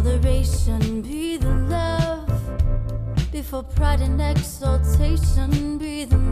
toleration, be the love. Before pride and exaltation, be the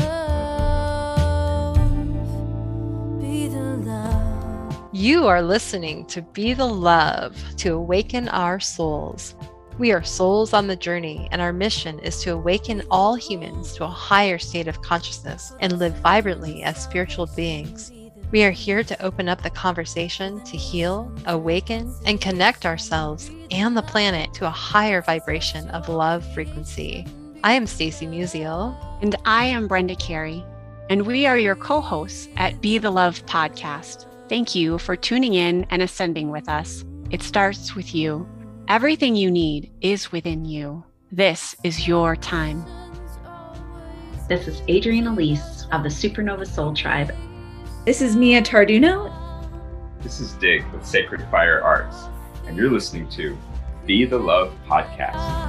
love. Be the love. You are listening to Be the Love to awaken our souls. We are souls on the journey, and our mission is to awaken all humans to a higher state of consciousness and live vibrantly as spiritual beings. We are here to open up the conversation to heal, awaken, and connect ourselves and the planet to a higher vibration of love frequency. I am Stacy Musial. And I am Brenda Carey. And we are your co-hosts at Be the Love podcast. Thank you for tuning in and ascending with us. It starts with you. Everything you need is within you. This is your time. This is Adrienne Elise of the Supernova Soul Tribe. This is Mia Tarduno. This is Dig with Sacred Fire Arts, and you're listening to Be the Love podcast.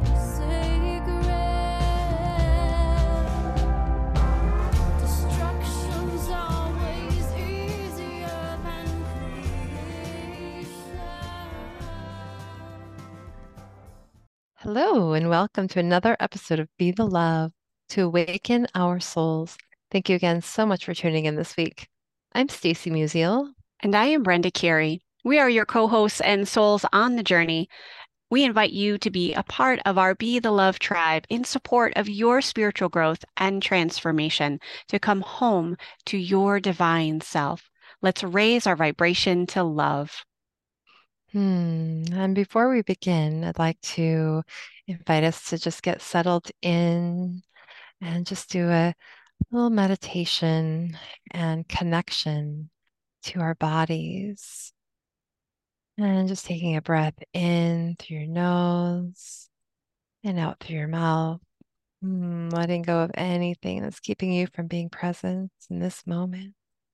Hello, and welcome to another episode of Be the Love to awaken our souls. Thank you again so much for tuning in this week. I'm Stacy Musial. And I am Brenda Carey. We are your co-hosts and souls on the journey. We invite you to be a part of our Be the Love tribe in support of your spiritual growth and transformation, to come home to your divine self. Let's raise our vibration to love. And before we begin, I'd like to invite us to just get settled in and just do a little meditation and connection to our bodies. And just taking a breath in through your nose and out through your mouth. Letting go of anything that's keeping you from being present in this moment.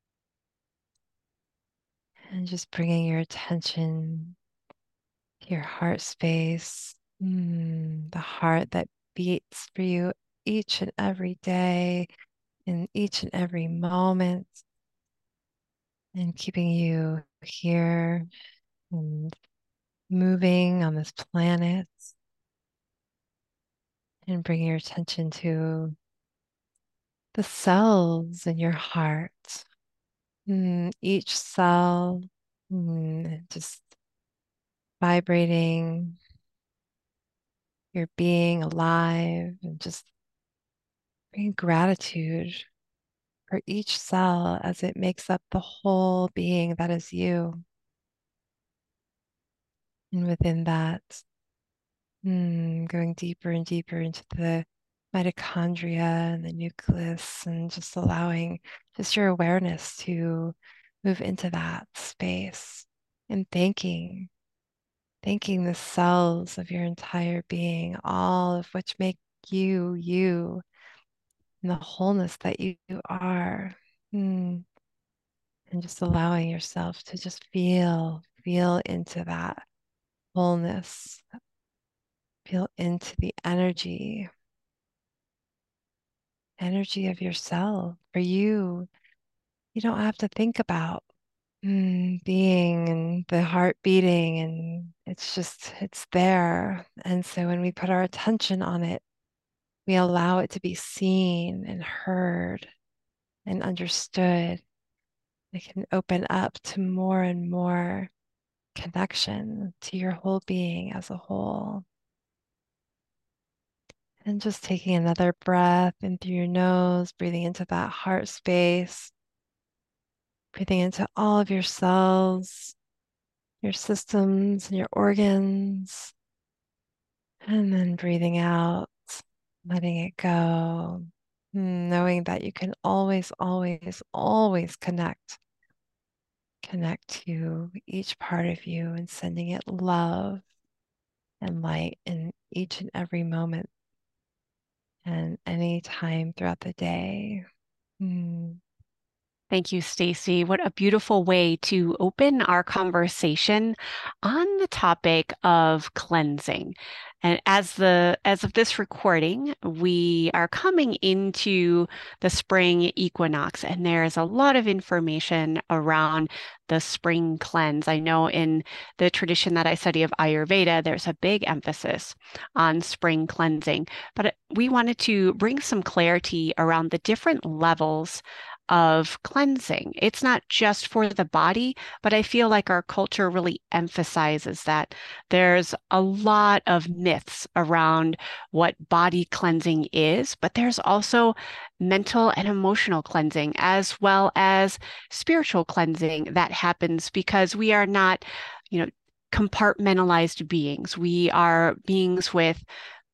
And just bringing your attention to your heart space, the heart that beats for you each and every day, in each and every moment, and keeping you here and moving on this planet, and bringing your attention to the cells in your heart. Each cell just vibrating, your being alive, and just bringing gratitude for each cell as it makes up the whole being that is you. And within that, going deeper and deeper into the mitochondria and the nucleus, and just allowing just your awareness to move into that space, and thanking the cells of your entire being, all of which make you, you, and the wholeness that you are. And just allowing yourself to just feel into that wholeness, feel into the energy of yourself. For you, you don't have to think about being and the heart beating, and it's there. And so when we put our attention on it, we allow it to be seen and heard and understood. It can open up to more and more connection to your whole being as a whole. And just taking another breath in through your nose, breathing into that heart space, breathing into all of your cells, your systems, and your organs. And then breathing out, letting it go, knowing that you can always, always, always connect to each part of you, and sending it love and light in each and every moment and any time throughout the day. Thank you, Stacy. What a beautiful way to open our conversation on the topic of cleansing. And as of this recording, we are coming into the spring equinox, and there is a lot of information around the spring cleanse. I know in the tradition that I study of Ayurveda, there's a big emphasis on spring cleansing, but we wanted to bring some clarity around the different levels of cleansing. It's not just for the body, but I feel like our culture really emphasizes that. There's a lot of myths around what body cleansing is, but there's also mental and emotional cleansing as well as spiritual cleansing that happens because we are not, compartmentalized beings. We are beings with,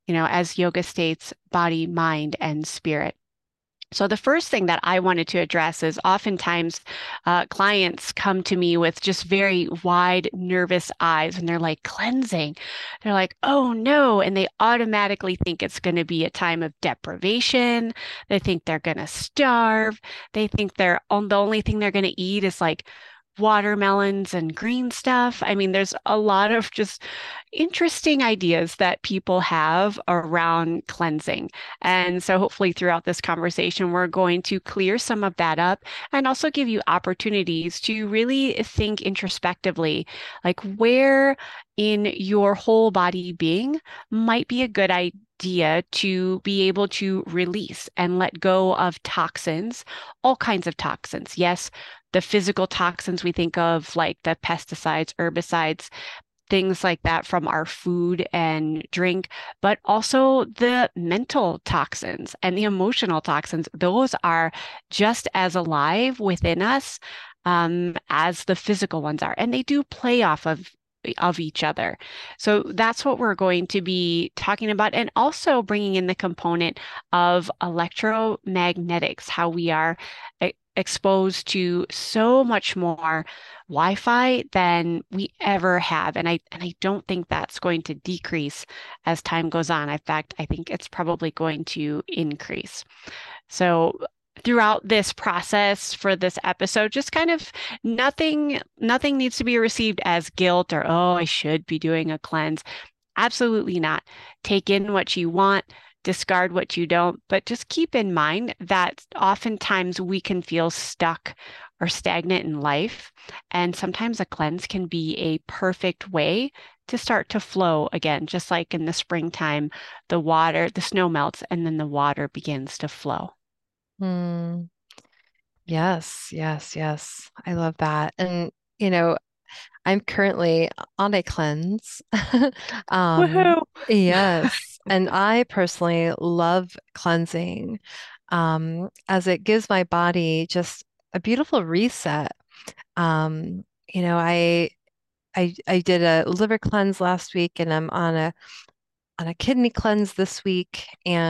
as yoga states, body, mind, and spirit. So the first thing that I wanted to address is oftentimes clients come to me with just very wide, nervous eyes, and they're like, cleansing. They're like, oh no. And they automatically think it's going to be a time of deprivation. They think they're going to starve. They think the only thing they're going to eat is like watermelons and green stuff. I mean, there's a lot of just interesting ideas that people have around cleansing. And so hopefully throughout this conversation, we're going to clear some of that up and also give you opportunities to really think introspectively, like where in your whole body being might be a good idea to be able to release and let go of toxins, all kinds of toxins. Yes, the physical toxins we think of, like the pesticides, herbicides, things like that from our food and drink, but also the mental toxins and the emotional toxins. Those are just as alive within us as the physical ones are, and they do play off of each other. So that's what we're going to be talking about, and also bringing in the component of electromagnetics, how we are exposed to so much more Wi-Fi than we ever have. And I don't think that's going to decrease as time goes on. In fact, I think it's probably going to increase. So throughout this process for this episode, just kind of nothing needs to be received as guilt or, oh, I should be doing a cleanse. Absolutely not. Take in what you want, discard what you don't, but just keep in mind that oftentimes we can feel stuck or stagnant in life. And sometimes a cleanse can be a perfect way to start to flow again, just like in the springtime, the snow melts and then the water begins to flow. Yes, yes, yes. I love that. And, I'm currently on a cleanse. Woohoo! Yes. And I personally love cleansing, as it gives my body just a beautiful reset. Um, I did a liver cleanse last week, and I'm on a kidney cleanse this week,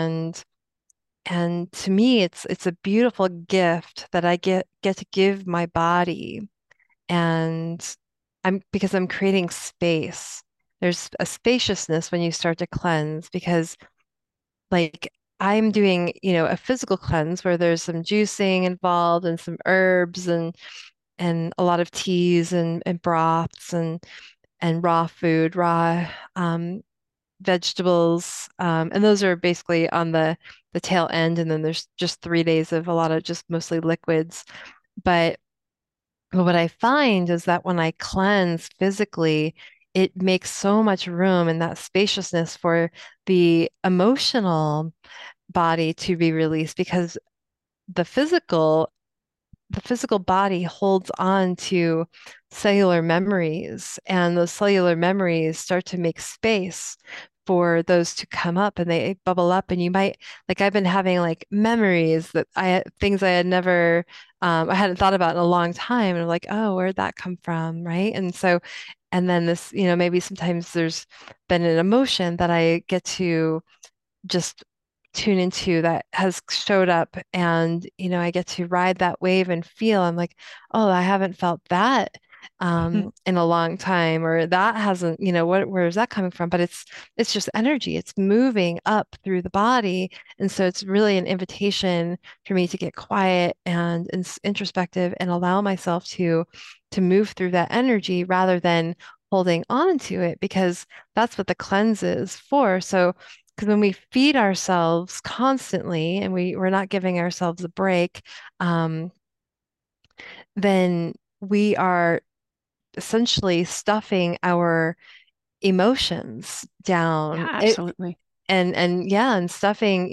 and to me it's a beautiful gift that I get to give my body, and because I'm creating space. There's a spaciousness when you start to cleanse, because like I'm doing, a physical cleanse where there's some juicing involved and some herbs and a lot of teas and broths and raw food, raw vegetables, and those are basically on the tail end, and then there's just 3 days of a lot of just mostly liquids. But what I find is that when I cleanse physically, it makes so much room and that spaciousness for the emotional body to be released, because the physical the physical body holds on to cellular memories, and those cellular memories start to make space for those to come up, and they bubble up, and you might, like, I've been having like memories that things I had never I hadn't thought about in a long time, and I'm like, oh, where'd that come from, right? And so, and then this, maybe sometimes there's been an emotion that I get to just tune into that has showed up, and I get to ride that wave and feel. I'm like, oh, I haven't felt that in a long time, or that hasn't, where is that coming from? But it's just energy. It's moving up through the body. And so it's really an invitation for me to get quiet and introspective and allow myself to move through that energy rather than holding on to it, because that's what the cleanse is for. So because when we feed ourselves constantly and we're not giving ourselves a break, then we are essentially stuffing our emotions down. Yeah, absolutely. And stuffing,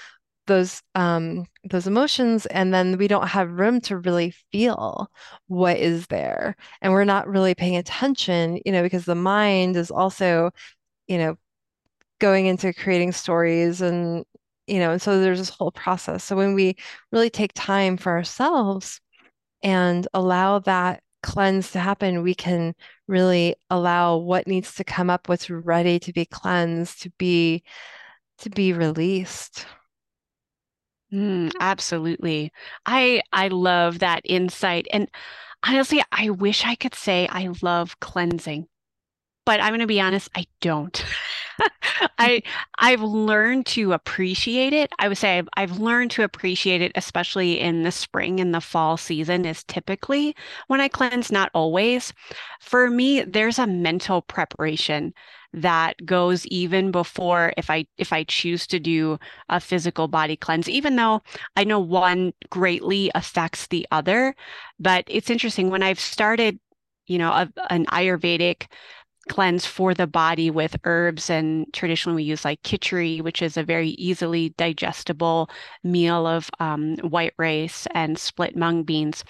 those emotions, and then we don't have room to really feel what is there. And we're not really paying attention, because the mind is also, you know, going into creating stories and so there's this whole process. So when we really take time for ourselves and allow that cleanse to happen, we can really allow what needs to come up, what's ready to be cleansed, to be released. Absolutely. I love that insight. And honestly, I wish I could say I love cleansing, but I'm going to be honest, I don't. I I've learned to appreciate it. I would say I've learned to appreciate it, especially in the spring and the fall season is typically when I cleanse, not always. For me, there's a mental preparation that goes even before if I choose to do a physical body cleanse, even though I know one greatly affects the other. But it's interesting when I've started, an Ayurvedic cleanse for the body with herbs, and traditionally we use like khichdi, which is a very easily digestible meal of white rice and split mung beans.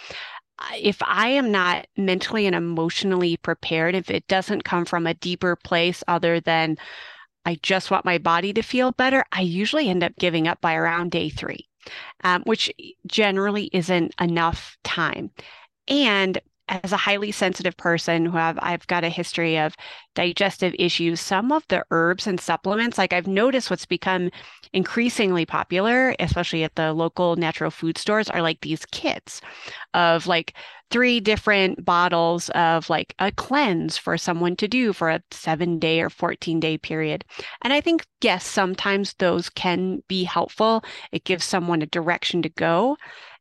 If I am not mentally and emotionally prepared, if it doesn't come from a deeper place other than I just want my body to feel better, I usually end up giving up by around day 3, which generally isn't enough time. And as a highly sensitive person I've got a history of digestive issues, some of the herbs and supplements, like I've noticed what's become increasingly popular, especially at the local natural food stores, are like these kits of like 3 different bottles of like a cleanse for someone to do for a 7-day or 14-day period. And I think, yes, sometimes those can be helpful. It gives someone a direction to go.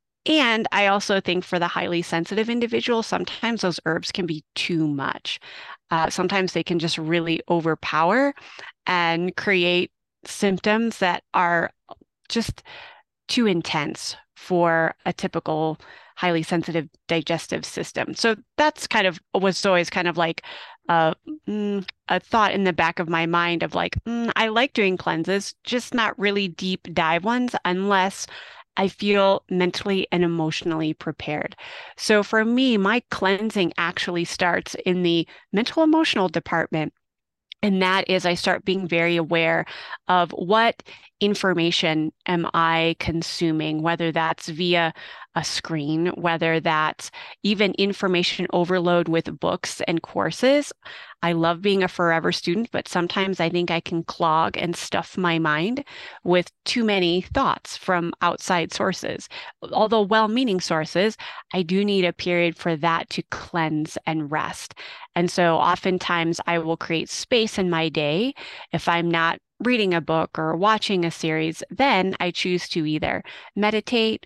And I also think for the highly sensitive individual, sometimes those herbs can be too much. Sometimes they can just really overpower and create symptoms that are just too intense for a typical highly sensitive digestive system. So that's kind of was always kind of like a thought in the back of my mind of like, I like doing cleanses, just not really deep dive ones unless I feel mentally and emotionally prepared. So for me, my cleansing actually starts in the mental emotional department. And that is, I start being very aware of what information am I consuming, whether that's via a screen, whether that's even information overload with books and courses. I love being a forever student, but sometimes I think I can clog and stuff my mind with too many thoughts from outside sources. Although well-meaning sources, I do need a period for that to cleanse and rest. And so oftentimes I will create space in my day. If I'm not reading a book or watching a series, then I choose to either meditate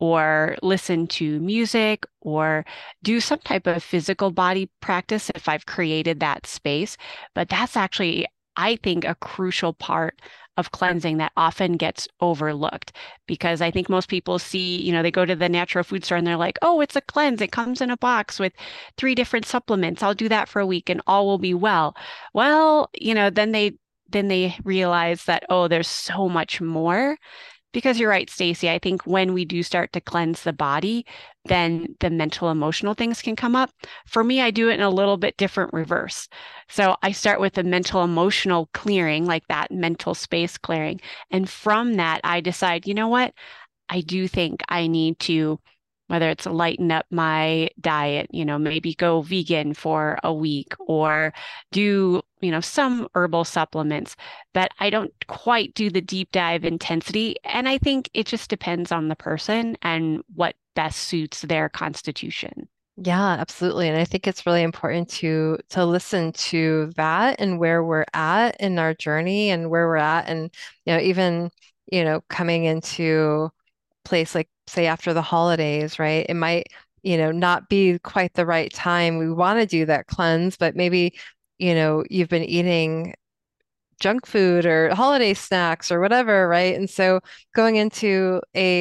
or listen to music or do some type of physical body practice if I've created that space. But that's actually, I think, a crucial part of cleansing that often gets overlooked, because I think most people see, they go to the natural food store and they're like, oh, it's a cleanse. It comes in a box with 3 different supplements. I'll do that for a week and all will be well. Well, then they realize that, oh, there's so much more. Because you're right, Stacy. I think when we do start to cleanse the body, then the mental, emotional things can come up. For me, I do it in a little bit different reverse. So I start with the mental, emotional clearing, like that mental space clearing. And from that, I decide, you know what? I do think I need to, whether it's lighten up my diet, maybe go vegan for a week or do, some herbal supplements, but I don't quite do the deep dive intensity. And I think it just depends on the person and what best suits their constitution. Yeah, absolutely. And I think it's really important to listen to that and where we're at in our journey and where we're at. And, even, coming into place like say after the holidays, right? It might, not be quite the right time. We want to do that cleanse, but maybe, you've been eating junk food or holiday snacks or whatever, right? And so going into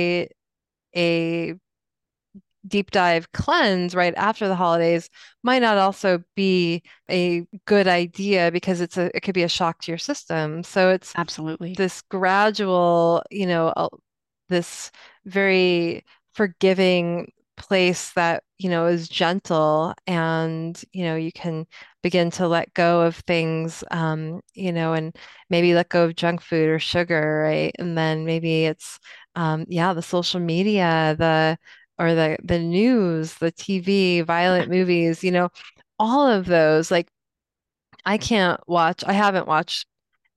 a deep dive cleanse right after the holidays might not also be a good idea because it could be a shock to your system. So it's Absolutely. this gradual, this very forgiving place that, is gentle and, you can begin to let go of things, and maybe let go of junk food or sugar, right? And then maybe it's, the social media, or the news, the TV, violent movies, all of those, like I haven't watched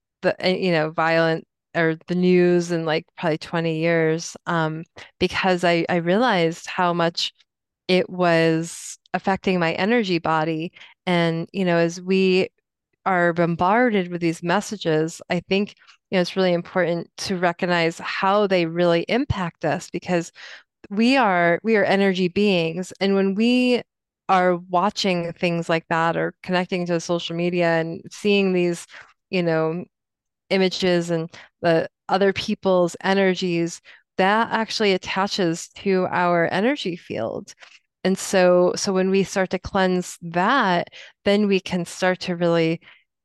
violent or the news in like probably 20 years, because I realized how much it was affecting my energy body. And, as we are bombarded with these messages, I think, it's really important to recognize how they really impact us because we are energy beings. And when we are watching things like that or connecting to social media and seeing these, you know, images and the other people's energies, that actually attaches to our energy field. And so when we start to cleanse that, then we can start to really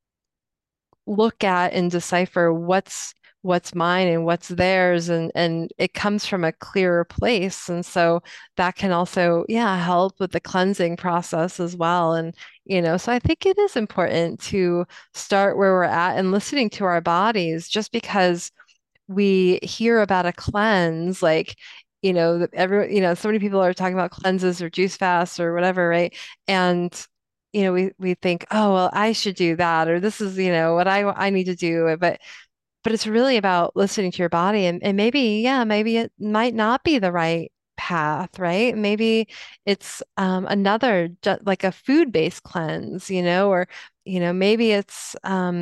look at and decipher what's mine and what's theirs, and it comes from a clearer place. And so that can also, yeah, help with the cleansing process as well. And so I think it is important to start where we're at and listening to our bodies. Just because we hear about a cleanse, like, so many people are talking about cleanses or juice fasts or whatever, right? And we think, oh, well, I should do that, or this is, what I need to do. But it's really about listening to your body, and maybe, yeah, maybe it might not be the right path, right? Maybe it's another like a food-based cleanse, or maybe it's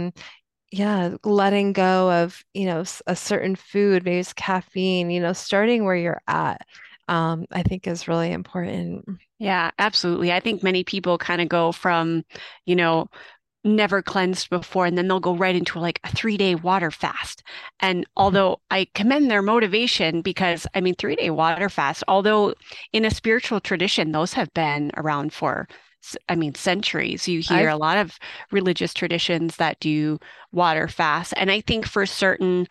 yeah, letting go of, a certain food, maybe it's caffeine, starting where you're at, I think is really important. Yeah, absolutely. I think many people kind of go from, you know, never cleansed before, and then they'll go right into like a 3-day water fast. And although I commend their motivation, because I mean, 3-day water fast, although in a spiritual tradition, those have been around for, I mean, centuries. You hear I've a lot of religious traditions that do water fast. And I think for certain,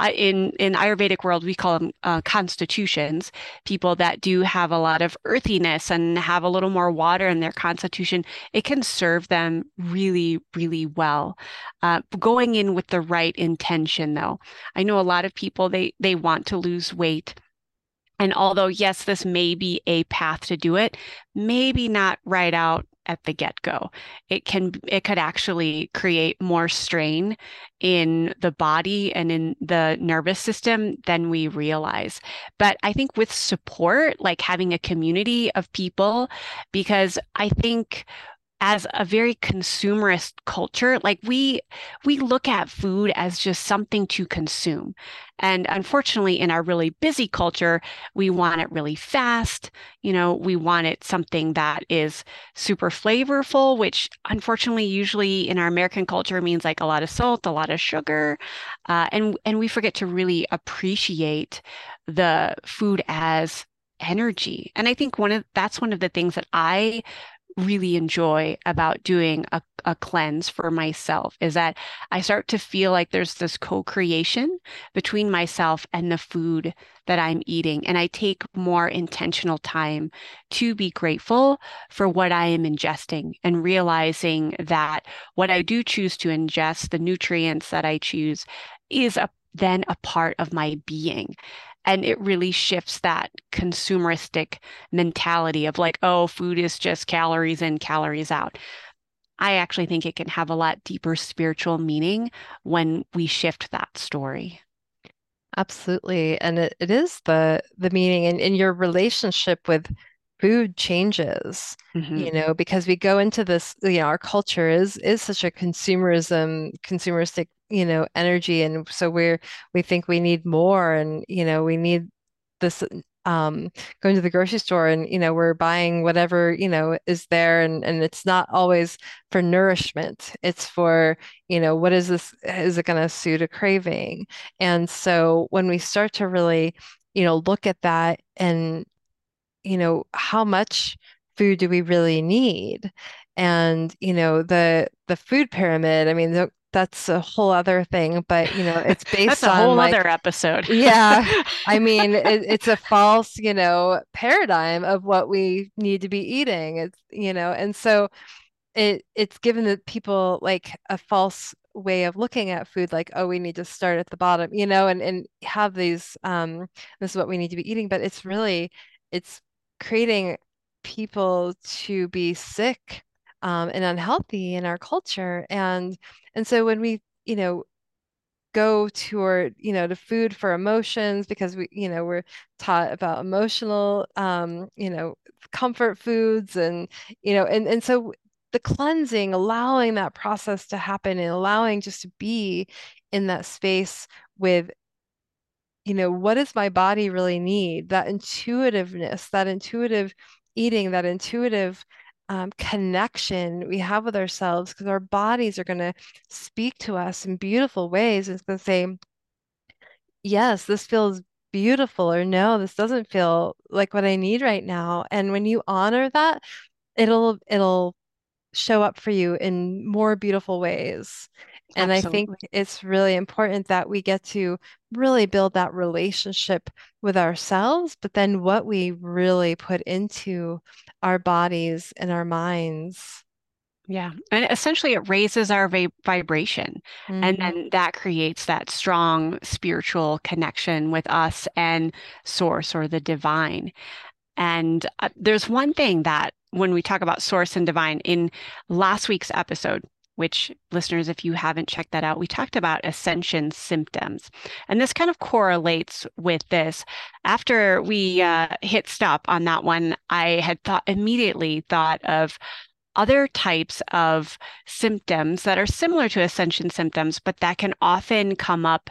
in Ayurvedic world, we call them constitutions, people that do have a lot of earthiness and have a little more water in their constitution, it can serve them really, really well. Going in with the right intention, though. I know a lot of people, they want to lose weight. And although, yes, this may be a path to do it, maybe not right out at the get-go. It could actually create more strain in the body and in the nervous system than we realize. But I think with support, like having a community of people, because I think as a very consumerist culture, like we look at food as just something to consume. And unfortunately, in our really busy culture, we want it really fast. We want it something that is super flavorful, which unfortunately, usually in our American culture means like a lot of salt, a lot of sugar, and we forget to really appreciate the food as energy. And I think that's one of the things that I really enjoy about doing a cleanse for myself is that I start to feel like there's this co-creation between myself and the food that I'm eating. And I take more intentional time to be grateful for what I am ingesting and realizing that what I do choose to ingest, the nutrients that I choose, is then a part of my being. And it really shifts that consumeristic mentality of like, oh, food is just calories in, calories out. I actually think it can have a lot deeper spiritual meaning when we shift that story. Absolutely. And it is the meaning, and in your relationship with food changes, Mhm. because we go into this, our culture is such a consumeristic, energy. And so we think we need more, and, we need this, going to the grocery store, and, we're buying whatever, is there. And it's not always for nourishment. It's for, what is this? Is it going to suit a craving? And so when we start to really, look at that, and how much food do we really need? And, the food pyramid, I mean, that's a whole other thing, but, it's That's based a on whole like, other episode. yeah, I mean, it's a false, paradigm of what we need to be eating. It's, and so it's given the people like a false way of looking at food, like, oh, we need to start at the bottom, and have these, this is what we need to be eating, but it's creating people to be sick, and unhealthy in our culture. And so when we, go toward, to food for emotions, because we're taught about emotional, comfort foods, and, and so the cleansing, allowing that process to happen, and allowing just to be in that space with, what does my body really need? That intuitiveness, that intuitive eating, that intuitive, connection we have with ourselves, because our bodies are going to speak to us in beautiful ways. It's going to say, yes, this feels beautiful, or no, this doesn't feel like what I need right now. And when you honor that, it'll show up for you in more beautiful ways. And I think Absolutely. it's really important that we get to really build that relationship with ourselves, but then what we really put into our bodies and our minds. Yeah. And essentially, it raises our vibration. And Mhm. then that creates that strong spiritual connection with us and source or the divine. And there's one thing that when we talk about source and divine in last week's episode, which listeners, if you haven't checked that out, we talked about ascension symptoms. And this kind of correlates with this. After we hit stop on that one, I had immediately thought of other types of symptoms that are similar to ascension symptoms, but that can often come up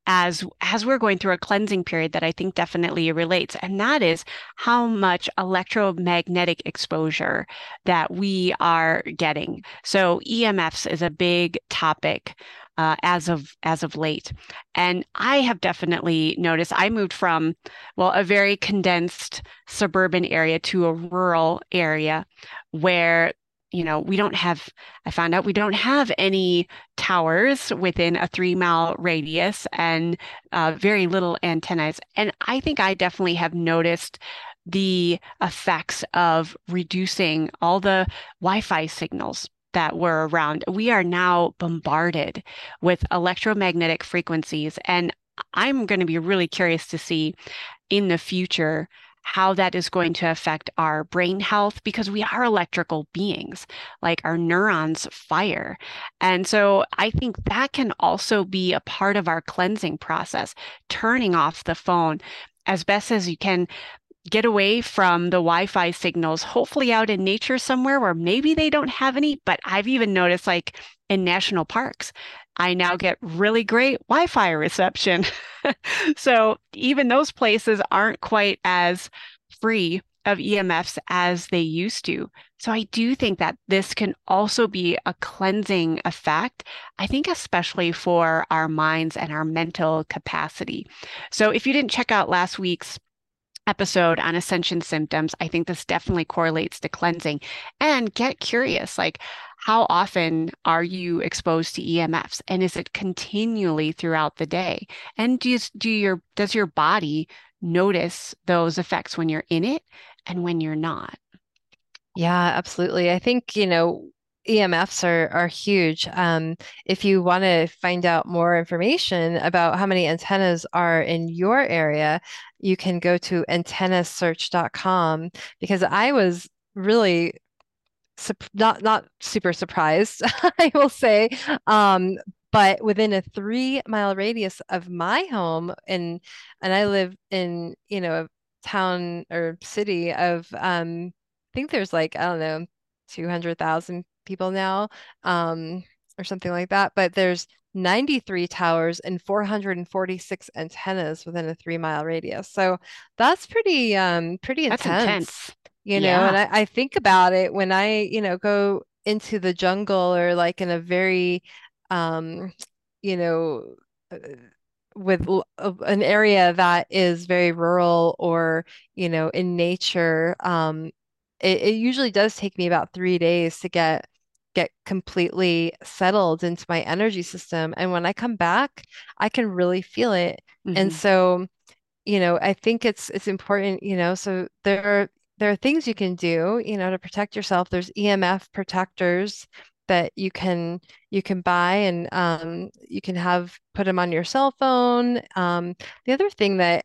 as we're going through a cleansing period that I think definitely relates, and that is how much electromagnetic exposure that we are getting. So EMFs is a big topic as of late, and I have definitely noticed. I moved from, well, a very condensed suburban area to a rural area where we don't have, I found out we don't have any towers within a 3-mile radius, and very little antennas. And I think I definitely have noticed the effects of reducing all the Wi-Fi signals that were around. We are now bombarded with electromagnetic frequencies, and I'm going to be really curious to see in the future how that is going to affect our brain health, because we are electrical beings, like our neurons fire. And so I think that can also be a part of our cleansing process, turning off the phone as best as you can. Get away from the Wi-Fi signals, hopefully out in nature somewhere where maybe they don't have any. But I've even noticed, like in national parks, I now get really great Wi-Fi reception. So even those places aren't quite as free of EMFs as they used to. So I do think that this can also be a cleansing effect, I think especially for our minds and our mental capacity. So if you didn't check out last week's episode on ascension symptoms, I think this definitely correlates to cleansing. And get curious, like, how often are you exposed to EMFs, and is it continually throughout the day? And does your body notice those effects when you're in it and when you're not? Yeah, absolutely. I think, EMFs are huge. If you want to find out more information about how many antennas are in your area, you can go to antennasearch.com, because I was really not super surprised, I will say. But within a 3-mile radius of my home, and I live in, town or city of, I think there's like, I don't know, 200,000 people now, or something like that. But there's 93 towers and 446 antennas within a 3-mile radius. So that's pretty That's intense. And I think about it when I, go into the jungle or like in a very, you know, with an area that is very rural or, in nature, it usually does take me about 3 days to get completely settled into my energy system. And when I come back, I can really feel it. And so, I think it's important, so there are things you can do, to protect yourself. There's EMF protectors that you can buy, and you can put them on your cell phone. The other thing that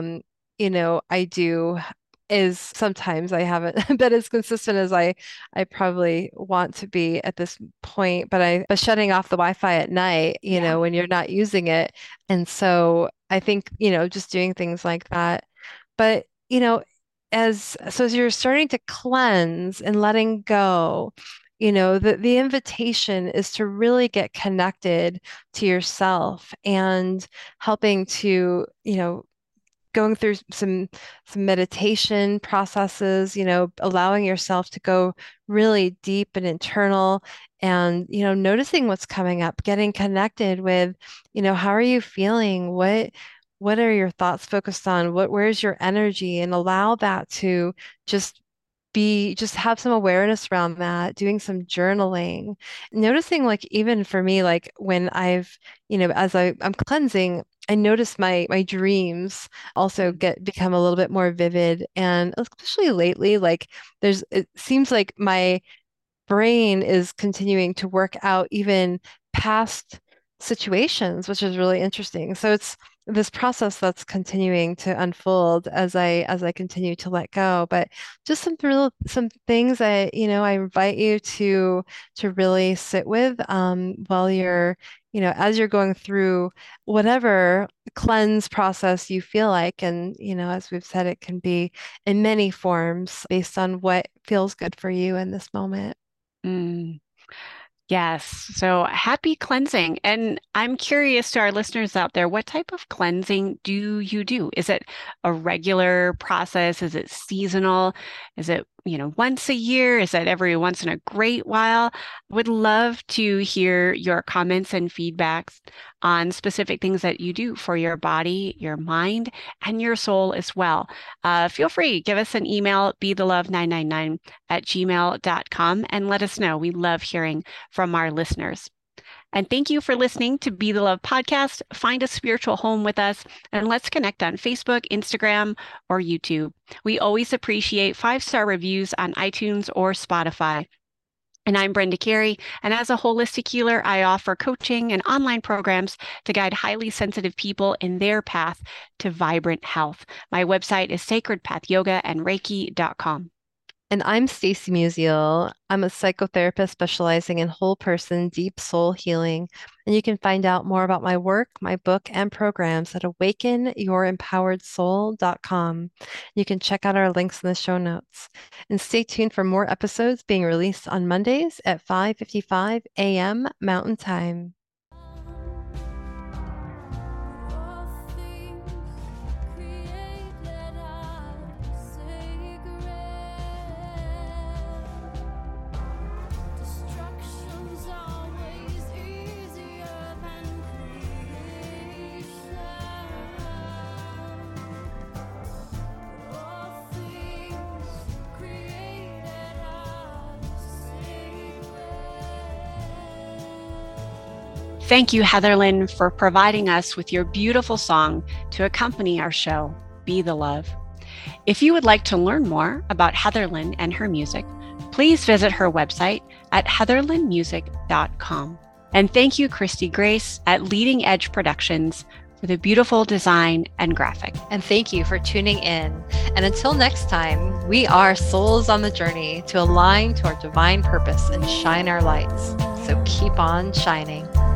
I do is sometimes I haven't been as consistent as I probably want to be at this point, but shutting off the Wi-Fi at night, when you're not using it. And so I think, just doing things like that. But, as you're starting to cleanse and letting go, the invitation is to really get connected to yourself and helping to, going through some meditation processes, allowing yourself to go really deep and internal, and, noticing what's coming up, getting connected with, how are you feeling? What are your thoughts focused on? Where's your energy? And allow that to just have some awareness around that, doing some journaling, noticing, like, even for me, like when I've, as I'm cleansing, I notice my dreams also become a little bit more vivid. And especially lately, like it seems like my brain is continuing to work out even past situations, which is really interesting. So it's this process that's continuing to unfold as I continue to let go. But just some things that, I invite you to really sit with, while you're, as you're going through whatever cleanse process you feel like. And, as we've said, it can be in many forms based on what feels good for you in this moment. Yes. So happy cleansing. And I'm curious to our listeners out there, what type of cleansing do you do? Is it a regular process? Is it seasonal? Is it, once a year? Is it every once in a great while? Would love to hear your comments and feedbacks on specific things that you do for your body, your mind, and your soul as well. Feel free, give us an email, bethelove999@gmail.com, and let us know. We love hearing from our listeners. And thank you for listening to Be the Love podcast. Find a spiritual home with us, and let's connect on Facebook, Instagram, or YouTube. We always appreciate 5-star reviews on iTunes or Spotify. And I'm Brenda Carey, and as a holistic healer, I offer coaching and online programs to guide highly sensitive people in their path to vibrant health. My website is sacredpathyogaandreiki.com. And I'm Stacey Musial. I'm a psychotherapist specializing in whole person, deep soul healing. And you can find out more about my work, my book, and programs at awakenyourempoweredsoul.com. You can check out our links in the show notes. And stay tuned for more episodes being released on Mondays at 5:55 a.m. Mountain Time. Thank you, Heatherlyn, for providing us with your beautiful song to accompany our show, Be the Love. If you would like to learn more about Heatherlyn and her music, please visit her website at heatherlynmusic.com. And thank you, Christy Grace at Leading Edge Productions, for the beautiful design and graphic. And thank you for tuning in. And until next time, we are souls on the journey to align to our divine purpose and shine our lights. So keep on shining.